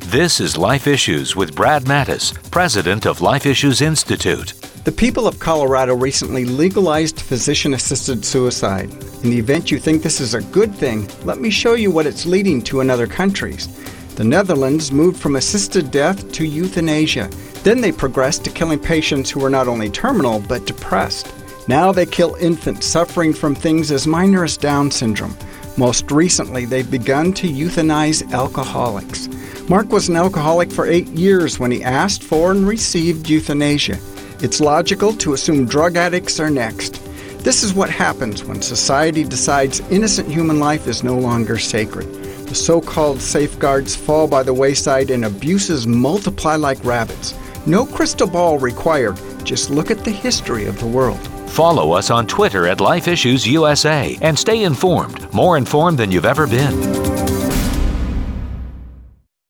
This is Life Issues with Brad Mattis, president of Life Issues Institute. The people of Colorado recently legalized physician-assisted suicide. In the event you think this is a good thing, let me show you what it's leading to in other countries. The Netherlands moved from assisted death to euthanasia. Then they progressed to killing patients who were not only terminal, but depressed. Now they kill infants suffering from things as minor as Down syndrome. Most recently, they've begun to euthanize alcoholics. Mark was an alcoholic for 8 years when he asked for and received euthanasia. It's logical to assume drug addicts are next. This is what happens when society decides innocent human life is no longer sacred. The so-called safeguards fall by the wayside and abuses multiply like rabbits. No crystal ball required. Just look at the history of the world. Follow us on Twitter at Life Issues USA and stay informed, more informed than you've ever been.